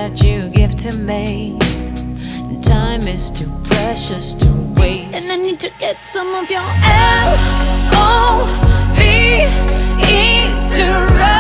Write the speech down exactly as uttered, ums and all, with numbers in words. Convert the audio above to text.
that you give to me. Time is too precious to waste, and I need to get some of your L O V E to run.